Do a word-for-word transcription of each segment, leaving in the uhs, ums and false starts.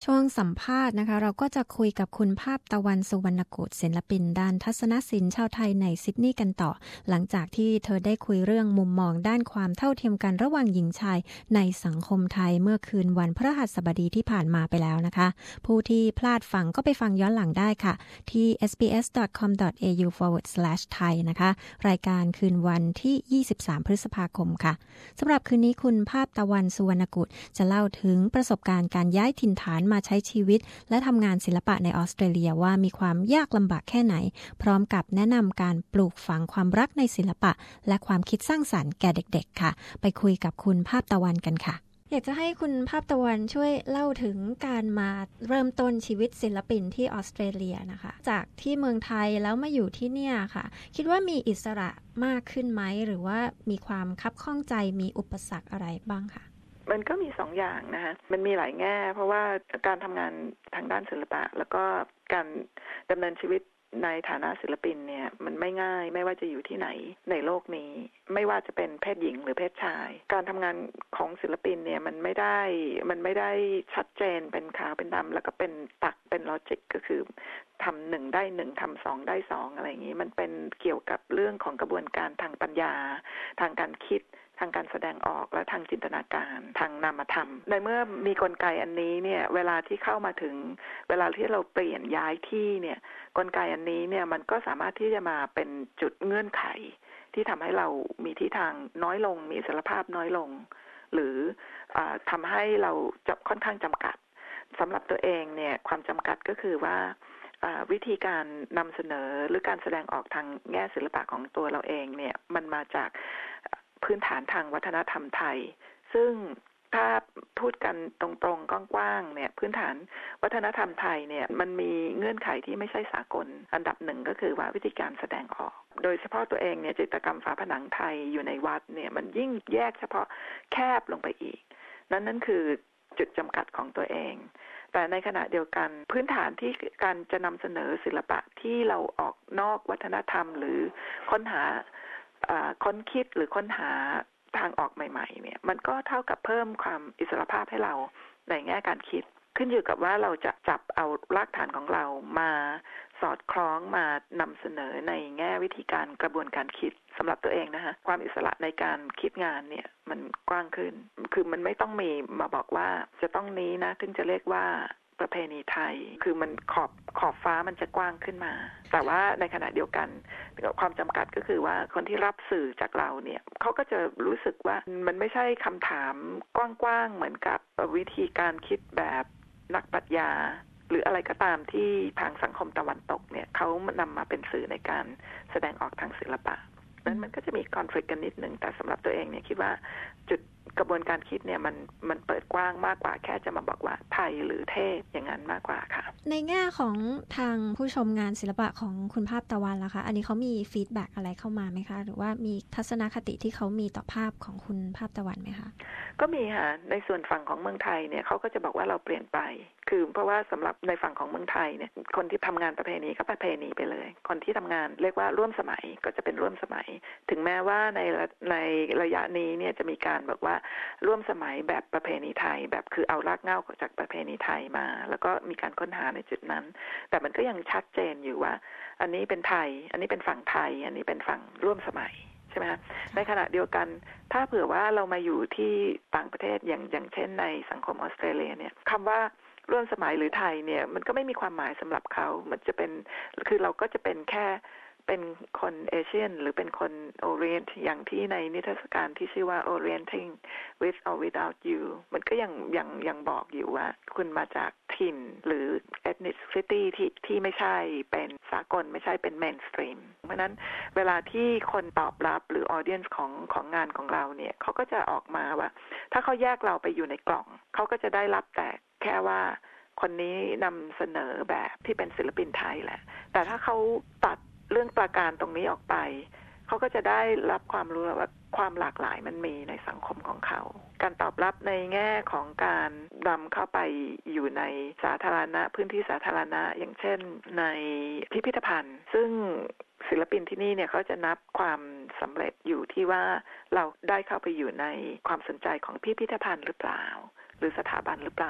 ช่วงสัมภาษณ์นะคะเราก็จะคุยกับคุณภาพตะวันสุวรรณกุลศิลปินด้านทัศนศิลป์ชาวไทยในซิดนีย์กันต่อหลังจากที่เธอได้คุยเรื่องมุมมองด้านความเท่าเทียมกันระหว่างหญิงชายในสังคมไทยเมื่อคืนวันพฤหัสบดีที่ผ่านมาไปแล้วนะคะผู้ที่พลาดฟังก็ไปฟังย้อนหลังได้ค่ะที่ เอส บี เอส ดอท คอม ดอท เอ ยู สแลช ไทย นะคะรายการคืนวันที่ยี่สิบสามพฤษภาคมค่ะสำหรับคืนนี้คุณภาพตะวันสุวรรณกุลจะเล่าถึงประสบการณ์การย้ายถิ่นฐานมาใช้ชีวิตและทำงานศิลปะในออสเตรเลียว่ามีความยากลำบากแค่ไหนพร้อมกับแนะนำการปลูกฝังความรักในศิลปะและความคิดสร้างสรรค์แก่เด็กๆค่ะไปคุยกับคุณภาพตะวันกันค่ะอยากจะให้คุณภาพตะวันช่วยเล่าถึงการมาเริ่มต้นชีวิตศิลปินที่ออสเตรเลียนะคะจากที่เมืองไทยแล้วมาอยู่ที่เนี่ยค่ะคิดว่ามีอิสระมากขึ้นไหมหรือว่ามีความคับข้องใจมีอุปสรรคอะไรบ้างคะมันก็มีสองอย่างนะคะมันมีหลายแง่เพราะว่าการทำงานทางด้านศิลปะแล้วก็การดำเนินชีวิตในฐานะศิลปินเนี่ยมันไม่ง่ายไม่ว่าจะอยู่ที่ไหนในโลกนี้ไม่ว่าจะเป็นเพศหญิงหรือเพศชายการทำงานของศิลปินเนี่ยมันไม่ได้มันไม่ได้ชัดเจนเป็นขาวเป็นดำแล้วก็เป็นตักเป็นลอจิกก็คือทำหนึ่งได้หนึ่งทำสองได้สองอะไรอย่างนี้มันเป็นเกี่ยวกับเรื่องของกระบวนการทางปัญญาทางการคิดทางการแสดงออกและทางจินตนาการทางนามธรรมในเมื่อมีกลไกอันนี้เนี่ยเวลาที่เข้ามาถึงเวลาที่เราเปลี่ยนย้ายที่เนี่ยกลไกอันนี้เนี่ยมันก็สามารถที่จะมาเป็นจุดเงื่อนไขที่ทำให้เรามีทิศทางน้อยลงมีอิสรภาพน้อยลงหรือทำให้เราจะค่อนข้างจำกัดสำหรับตัวเองเนี่ยความจำกัดก็คือว่าวิธีการนำเสนอหรือการแสดงออกทางแง่ศิลปะของตัวเราเองเนี่ยมันมาจากพื้นฐานทางวัฒนธรรมไทยซึ่งถ้าพูดกันตรงๆกว้างๆเนี่ยพื้นฐานวัฒนธรรมไทยเนี่ยมันมีเงื่อนไขที่ไม่ใช่สากลอันดับหนึ่งก็คือว่าวิธีการแสดงออกโดยเฉพาะตัวเองเนี่ยจิตรกรรมฝาผนังไทยอยู่ในวัดเนี่ยมันยิ่งแยกเฉพาะแคบลงไปอีกนั่นนั่นคือจุดจำกัดของตัวเองแต่ในขณะเดียวกันพื้นฐานที่การจะนำเสนอศิลปะที่เราออกนอกวัฒนธรรมหรือค้นหาค้นคิดหรือค้นหาทางออกใหม่ๆเนี่ยมันก็เท่ากับเพิ่มความอิสรภาพให้เราในแง่การคิดขึ้นอยู่กับว่าเราจะจับเอารากฐานของเรามาสอดคล้องมานำเสนอในแง่วิธีการกระบวนการคิดสำหรับตัวเองนะฮะความอิสระในการคิดงานเนี่ยมันกว้างขึ้นคือมันไม่ต้องมีมาบอกว่าจะต้องนี้นะถึงจะเรียกว่าประเพณีไทยคือมันขอบขอบฟ้ามันจะกว้างขึ้นมาแต่ว่าในขณะเดียวกันความจำกัดก็คือว่าคนที่รับสื่อจากเราเนี่ยเขาก็จะรู้สึกว่ามันไม่ใช่คำถามกว้างๆเหมือนกับวิธีการคิดแบบนักปรัชญาหรืออะไรก็ตามที่ทางสังคมตะวันตกเนี่ยเขานำมาเป็นสื่อในการแสดงออกทางศิลปะนั้นมันก็จะมีคอนฟ lict กันนิดนึงแต่สำหรับตัวเองเนี่ยคิดว่าจุดกระบวนการคิดเนี่ยมันมันเปิดกว้างมากกว่าแค่จะมาบอกว่าไทยหรือเทศอย่างนั้นมากกว่าค่ะในแง่ของทางผู้ชมงานศิลปะของคุณภาพตะวันล่ะคะอันนี้เขามีฟีดแบ็กอะไรเข้ามาไหมคะหรือว่ามีทัศนคติที่เขามีต่อภาพของคุณภาพตะวันไหมคะก็มีค่ะในส่วนฝั่งของเมืองไทยเนี่ยเขาก็จะบอกว่าเราเปลี่ยนไปคือเพราะว่าสำหรับในฝั่งของเมืองไทยเนี่ยคนที่ทำงานประเพณีก็ประเพณีไปเลยคนที่ทำงานเรียกว่าร่วมสมัยก็จะเป็นร่วมสมัยถึงแม้ว่าในในระยะนี้เนี่ยจะมีการบอกว่าร่วมสมัยแบบประเพณีไทยแบบคือเอารากเหง้าจากประเพณีไทยมาแล้วก็มีการค้นหาในจุดนั้นแต่มันก็ยังชัดเจนอยู่ว่าอันนี้เป็นไทยอันนี้เป็นฝั่งไทยอันนี้เป็นฝั่งร่วมสมัยใช่ไหมคะในขณะเดียวกันถ้าเผื่อว่าเรามาอยู่ที่ต่างประเทศอย่างอย่างเช่นในสังคมออสเตรเลียเนี่ยคำว่าร่วมสมัยหรือไทยเนี่ยมันก็ไม่มีความหมายสำหรับเขามันจะเป็นคือเราก็จะเป็นแค่เป็นคนเอเชียนหรือเป็นคนโอเรียนต์อย่างที่ในนิทรรศการที่ชื่อว่า Orienting with or without you มันก็ยังยังยังบอกอยู่ว่าคุณมาจากถิ่นหรือ ethnicity ที่ที่ไม่ใช่เป็นสากลไม่ใช่เป็น mainstream เพราะนั้นเวลาที่คนตอบรับหรือ audience ของของงานของเราเนี่ยเขาก็จะออกมาว่าถ้าเขาแยกเราไปอยู่ในกล่องเขาก็จะได้รับแต่แค่ว่าคนนี้นำเสนอแบบที่เป็นศิลปินไทยแหละแต่ถ้าเขาตัดเรื่องประการตรงนี้ออกไปเขาก็จะได้รับความรู้ว่าความหลากหลายมันมีในสังคมของเขาการตอบรับในแง่ของการนำเข้าไปอยู่ในสาธารณะพื้นที่สาธารณะอย่างเช่นในพิพิธภัณฑ์ซึ่งศิลปินที่นี่เนี่ยเขาจะนับความสำเร็จอยู่ที่ว่าเราได้เข้าไปอยู่ในความสนใจของพิพิธภัณฑ์หรือเปล่าหรือสถาบันหรือเปล่า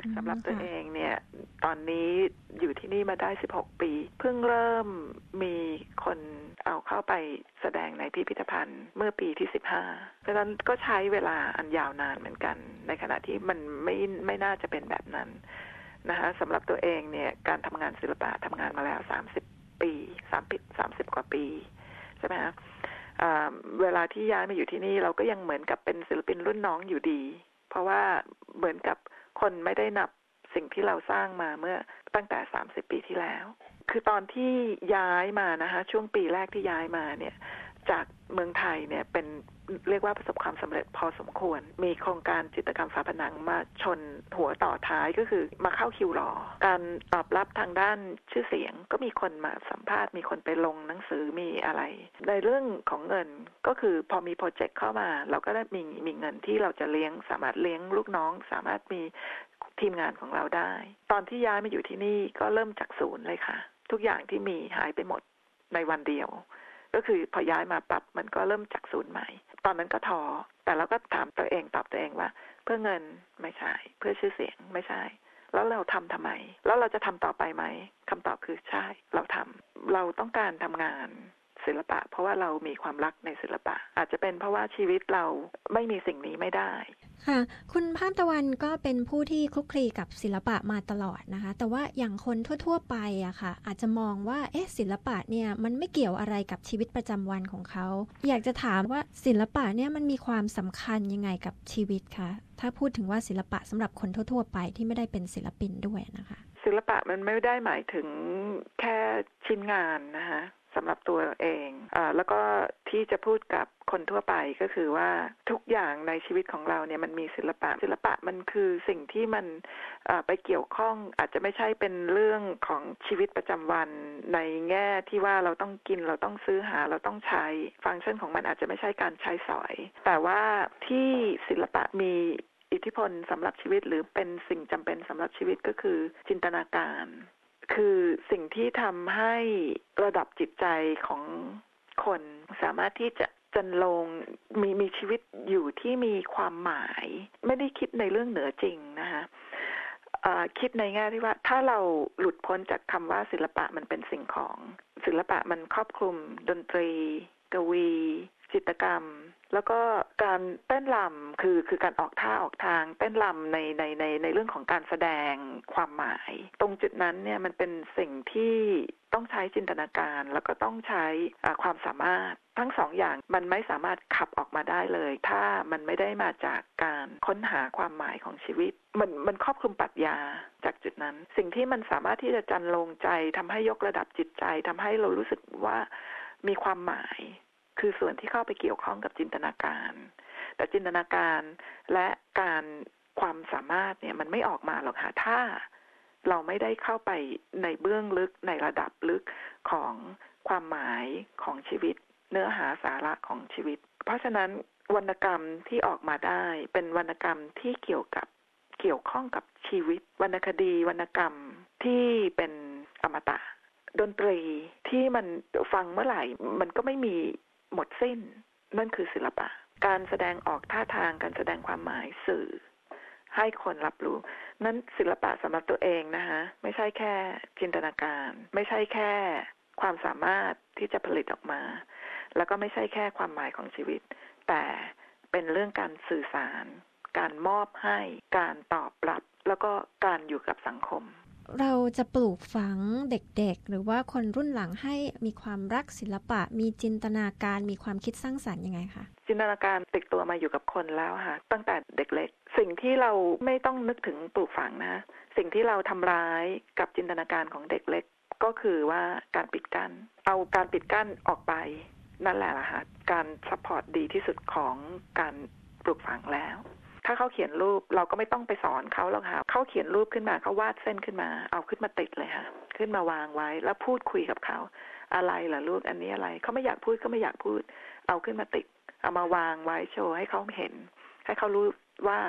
สำหรับตัวเองเนี่ยตอนนี้อยู่ที่นี่มาได้สิบหกปีเพิ่งเริ่มมีคนเอาเข้าไปแสดงในพิพิธภัณฑ์เมื่อปีที่สิบห้าดังนั้นก็ใช้เวลาอันยาวนานเหมือนกันในขณะที่มันไม่ไม่น่าจะเป็นแบบนั้นนะคะสำหรับตัวเองเนี่ยการทำงานศิลปะทำงานมาแล้วสามสิบปีสามสิบ สามสิบกว่าปีใช่ไหมคะเวลาที่ย้ายมาอยู่ที่นี่เราก็ยังเหมือนกับเป็นศิลปินรุ่นน้องอยู่ดีเพราะว่าเหมือนกับคนไม่ได้นับสิ่งที่เราสร้างมาเมื่อตั้งแต่สามสิบปีที่แล้วคือตอนที่ย้ายมานะคะช่วงปีแรกที่ย้ายมาเนี่ยจากเมืองไทยเนี่ยเป็นเรียกว่าประสบความสำเร็จพอสมควรมีโครงการจิตรกรรมฝาผนังมาชนหัวต่อท้ายก็คือมาเข้าคิวรอการตอบรับทางด้านชื่อเสียงก็มีคนมาสัมภาษณ์มีคนไปลงหนังสือมีอะไรในเรื่องของเงินก็คือพอมีโปรเจกต์เข้ามาเราก็ได้มีมีเงินที่เราจะเลี้ยงสามารถเลี้ยงลูกน้องสามารถมีทีมงานของเราได้ตอนที่ย้ายมาอยู่ที่นี่ก็เริ่มจากศูนย์เลยค่ะทุกอย่างที่มีหายไปหมดในวันเดียวก็คือพอย้ายมาปั๊บมันก็เริ่มจากศูนย์ใหม่ตอนนั้นก็ท้อแต่เราก็ถามตัวเองตอบตัวเองว่าเพื่อเงินไม่ใช่เพื่อชื่อเสียงไม่ใช่แล้วเราทำทำไมแล้วเราจะทำต่อไปไหมคำตอบคือใช่เราทำเราต้องการทำงานศิลปะเพราะว่าเรามีความรักในศิลปะอาจจะเป็นเพราะว่าชีวิตเราไม่มีสิ่งนี้ไม่ได้ค่ะคุณภาพตะวันก็เป็นผู้ที่คลุกคลีกับศิลปะมาตลอดนะคะแต่ว่าอย่างคนทั่วๆไปอะค่ะอาจจะมองว่าเอ๊ะศิลปะเนี่ยมันไม่เกี่ยวอะไรกับชีวิตประจำวันของเขาอยากจะถามว่าศิลปะเนี่ยมันมีความสำคัญยังไงกับชีวิตคะถ้าพูดถึงว่าศิลปะสำหรับคนทั่วๆไปที่ไม่ได้เป็นศิลปินด้วยนะคะศิลปะมันไม่ได้หมายถึงแค่ชิ้นงานนะคะสำหรับตัวเองอ่าแล้วก็ที่จะพูดกับคนทั่วไปก็คือว่าทุกอย่างในชีวิตของเราเนี่ยมันมีศิลปะศิลปะมันคือสิ่งที่มันไปเกี่ยวข้องอาจจะไม่ใช่เป็นเรื่องของชีวิตประจำวันในแง่ที่ว่าเราต้องกินเราต้องซื้อหาเราต้องใช้ฟังก์ชันของมันอาจจะไม่ใช่การใช้สอยแต่ว่าที่ศิลปะมีอิทธิพลสำหรับชีวิตหรือเป็นสิ่งจำเป็นสำหรับชีวิตก็คือจินตนาการคือสิ่งที่ทำให้ระดับจิตใจของคนสามารถที่จะจันลงมีมีชีวิตอยู่ที่มีความหมายไม่ได้คิดในเรื่องเหนือจริงนะคะคิดในแง่ที่ว่าถ้าเราหลุดพ้นจากคำว่าศิลปะมันเป็นสิ่งของศิลปะมันครอบคลุมดนตรีกวีจิตรกรรมแล้วก็การเต้นรำคือคือการออกท่าออกทางเต้นรำในในในในเรื่องของการแสดงความหมายตรงจุดนั้นเนี่ยมันเป็นสิ่งที่ต้องใช้จินตนาการแล้วก็ต้องใช้ความสามารถทั้งสองอย่างมันไม่สามารถขับออกมาได้เลยถ้ามันไม่ได้มาจากการค้นหาความหมายของชีวิตมันมันครอบคลุมปรัชญาจากจุดนั้นสิ่งที่มันสามารถที่จะจันลงใจทำให้ยกระดับจิตใจทำให้เรารู้สึกว่ามีความหมายคือส่วนที่เข้าไปเกี่ยวข้องกับจินตนาการแต่จินตนาการและการความสามารถเนี่ยมันไม่ออกมาหรอกค่ะถ้าเราไม่ได้เข้าไปในเบื้องลึกในระดับลึกของความหมายของชีวิตเนื้อหาสาระของชีวิตเพราะฉะนั้นวรรณกรรมที่ออกมาได้เป็นวรรณกรรมที่เกี่ยวกับเกี่ยวข้องกับชีวิตวรรณคดีวรรณกรรมที่เป็นอมตะดนตรีที่มันฟังเมื่อไหร่มันก็ไม่มีหมดสิ้นนั่นคือศิลปะการแสดงออกท่าทางการแสดงความหมายสื่อให้คนรับรู้นั้นศิลปะสำหรับตัวเองนะคะไม่ใช่แค่จินตนาการไม่ใช่แค่ความสามารถที่จะผลิตออกมาแล้วก็ไม่ใช่แค่ความหมายของชีวิตแต่เป็นเรื่องการสื่อสารการมอบให้การตอบรับแล้วก็การอยู่กับสังคมเราจะปลูกฝังเด็กๆหรือว่าคนรุ่นหลังให้มีความรักศิลปะมีจินตนาการมีความคิดสร้างสรรค์ยังไงคะจินตนาการติดตัวมาอยู่กับคนแล้วค่ะตั้งแต่เด็กเล็กสิ่งที่เราไม่ต้องนึกถึงปลูกฝังนะสิ่งที่เราทำร้ายกับจินตนาการของเด็กเล็กก็คือว่าการปิดกั้นเอาการปิดกั้นออกไปนั่นแหละล่ะค่ะการซัพพอร์ตดีที่สุดของการปลูกฝังแล้วถ้าเขาเขียนรูปเราก็ไม่ต้องไปสอนเขาหรอกค่ะเขาเขียนรูปขึ้นมาเขาวาดเส้นขึ้นมาเอาขึ้นมาติดเลยค่ะขึ้นมาวางไว้แล้วพูดคุยกับเขาอะไรล่ะรูปอันนี้อะไรเขาไม่อยากพูดก็ไม่อยากพูดเอาขึ้นมาติดเอามาวางไว้โชว์ให้เขาเห็นให้เขารู้ว่า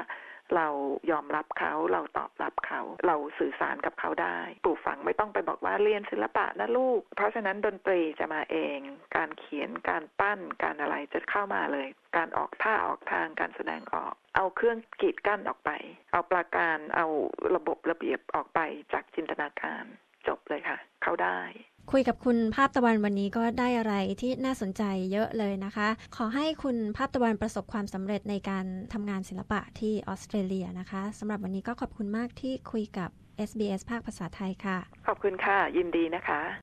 เรายอมรับเขาเราตอบรับเขาเราสื่อสารกับเขาได้ปลูกฝังไม่ต้องไปบอกว่าเรียนศิลปะนะลูกเพราะฉะนั้นดนตรีจะมาเองการเขียนการปั้นการอะไรจะเข้ามาเลยการออกท่าออกทางการแสดงออกเอาเครื่องกีดกั้นออกไปเอาปราการเอาระบบระเบียบออกไปจากจินตนาการจบเลยค่ะเข้าได้คุยกับคุณภาพตะวันวันนี้ก็ได้อะไรที่น่าสนใจเยอะเลยนะคะขอให้คุณภาพตะวันประสบความสำเร็จในการทำงานศิลปะที่ออสเตรเลียนะคะสำหรับวันนี้ก็ขอบคุณมากที่คุยกับ เอส บี เอส ภาคภาษาไทยค่ะขอบคุณค่ะยินดีนะคะ